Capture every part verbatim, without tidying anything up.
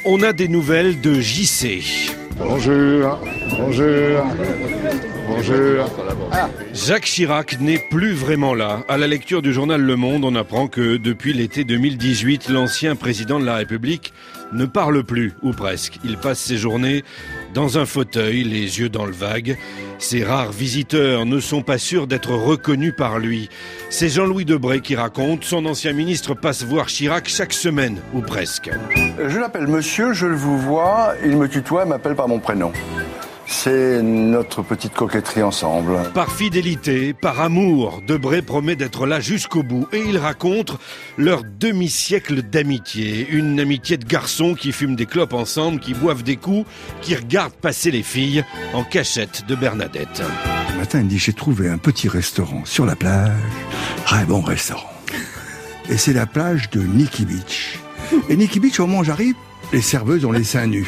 On a des nouvelles de J C. Bonjour, bonjour, bonjour. Jacques Chirac n'est plus vraiment là. À la lecture du journal Le Monde, on apprend que depuis l'été deux mille dix-huit, l'ancien président de la République ne parle plus, ou presque. Il passe ses journées dans un fauteuil, les yeux dans le vague. Ses rares visiteurs ne sont pas sûrs d'être reconnus par lui. C'est Jean-Louis Debré qui raconte. Son ancien ministre passe voir Chirac chaque semaine, ou presque. Je l'appelle monsieur, je le vous vois, il me tutoie et m'appelle par mon prénom. C'est notre petite coquetterie ensemble. Par fidélité, par amour, Debré promet d'être là jusqu'au bout. Et il raconte leur demi-siècle d'amitié. Une amitié de garçons qui fument des clopes ensemble, qui boivent des coups, qui regardent passer les filles en cachette de Bernadette. Le matin, il me dit, j'ai trouvé un petit restaurant sur la plage. Très bon restaurant. Et c'est la plage de Nikki Beach. Et Nikki Beach, au moment où j'arrive, les serveuses ont les seins nus.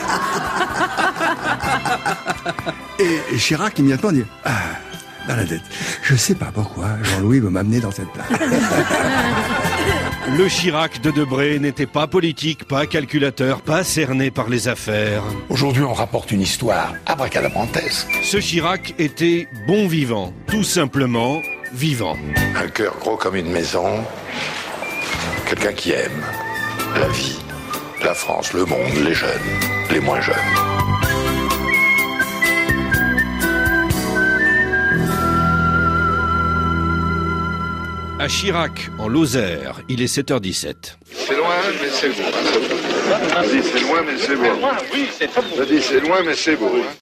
Et Chirac immédiatement dit « Ah, Bernadette, je sais pas pourquoi Jean-Louis veut m'amener dans cette plage. » Le Chirac de Debré n'était pas politique, pas calculateur, pas cerné par les affaires. Aujourd'hui, on rapporte une histoire abracadabrantesque. Ce Chirac était bon vivant, tout simplement vivant. Un cœur gros comme une maison, quelqu'un qui aime la vie, la France, le monde, les jeunes, les moins jeunes. À Chirac, en Lozère, il est sept heures dix-sept. C'est loin, mais c'est beau. Vas-y, c'est loin, mais c'est beau. Je dis, c'est loin, mais c'est beau.